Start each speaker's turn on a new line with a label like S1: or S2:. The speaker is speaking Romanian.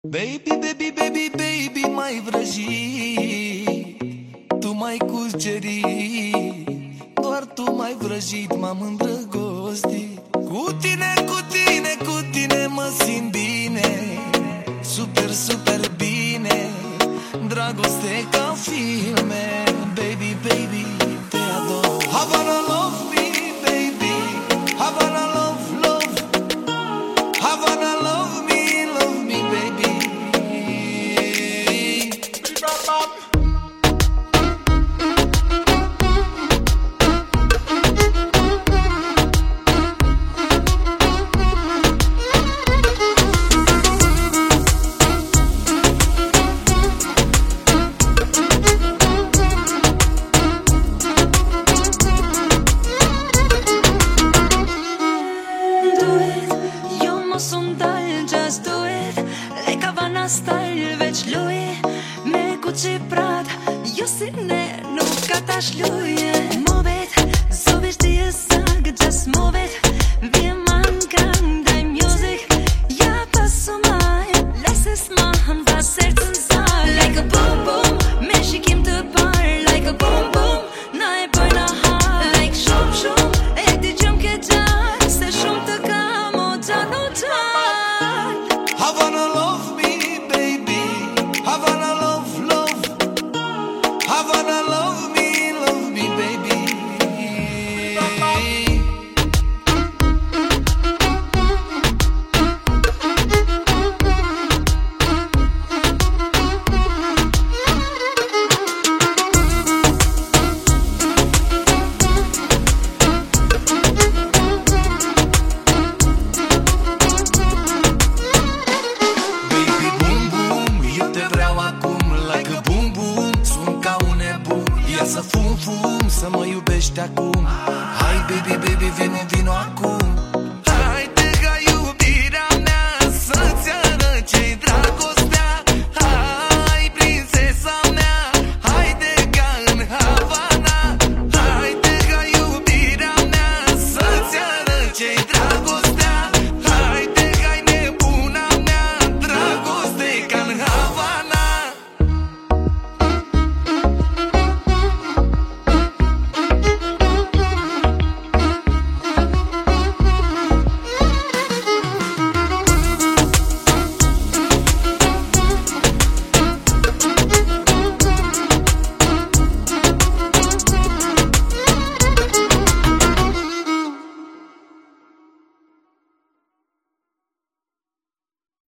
S1: Baby, baby, baby, baby, mai vrăjit, tu mai cucerit, doar tu mai vrăjit, m-am îndrăgostit. Cu tine, cu tine, cu tine mă simt bine, super, super bine, dragoste ca filme. Baby, baby, te ador. Havana love me, baby, Havana love, love, Havana love me, baby.
S2: Just do it, like Havana style, veç lui me Gucci Prada, jo si ne nuk ka tash luje. Move it, so vill dir sagen, just move it. Wir machen kann dein Music, ja pass so mal, lass es machen, was selbst